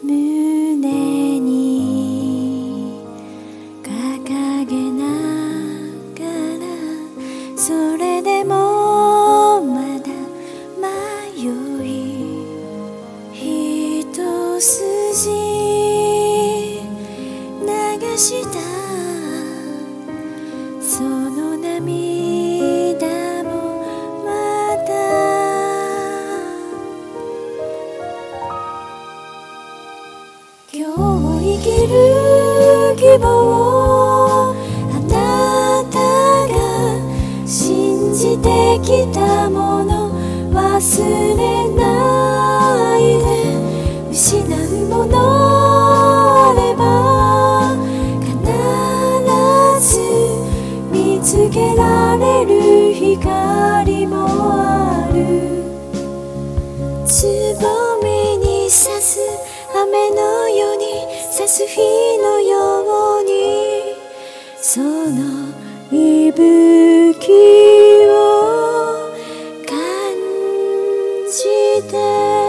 胸に掲げながら、それでもまだ迷い一筋流したその涙もまた今日を生きる希望、あなたが信じてきたもの忘れないで、失うものあれば必ず見つけられる光もある。つぼみに刺す雨のように刺す日のように、その息吹を感じて